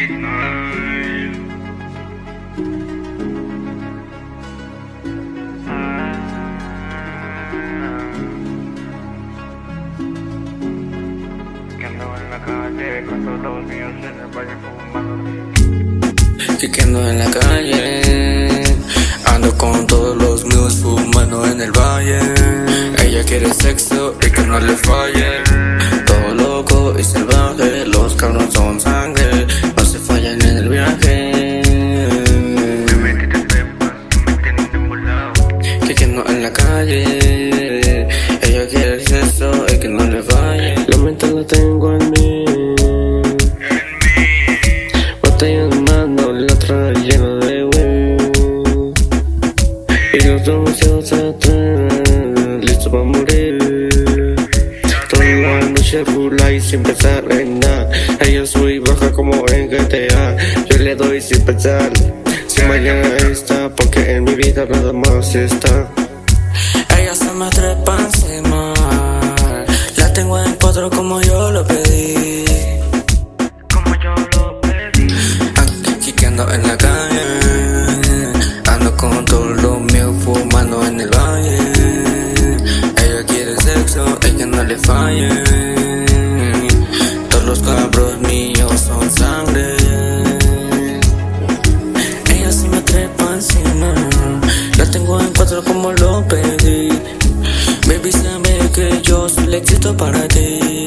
Que ando en la calle, ando con todos los míos fumando en el valle. Ella quiere sexo y que no le falle. Todo loco y salvaje, los cabrones son sangre, no se fallan en el viaje. Que ando en la calle, ella quiere sexo y que no le falle. La mente la tengo en mí, botella en mano, la trae llena de weed, y los demasiados atrás, listos para morir. Toda la noche rula y sin pensar en nada. Ella sube y baja como en GTA. Yo le doy sin pensar si mañana está, porque en mi vida nada más está. Ella se me trepa encima, la tengo en cuatro como yo lo pedí. En la calle, ando con todos los míos fumando en el valle. Ella quiere sexo, ella no le falle. Todos los cabros míos son sangre. Ella se me trepa encima, la tengo en cuatro como lo pedí. Baby, sabe que yo soy el éxito para ti.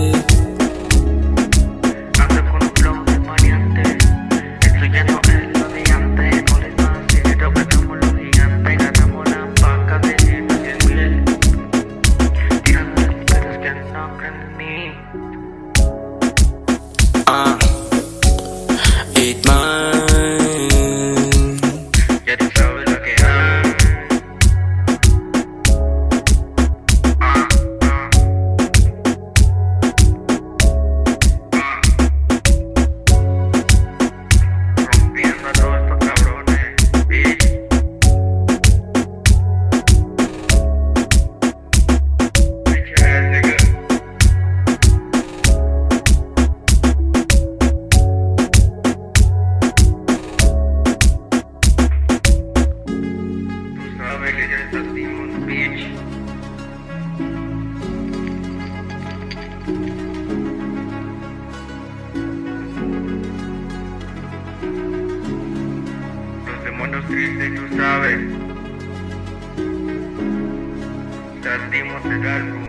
Ya tú sabes lo que hay. Rompiendo a todos estos cabrones, bitch. Los demonios tristes, tú sabes. Salimos del álbum.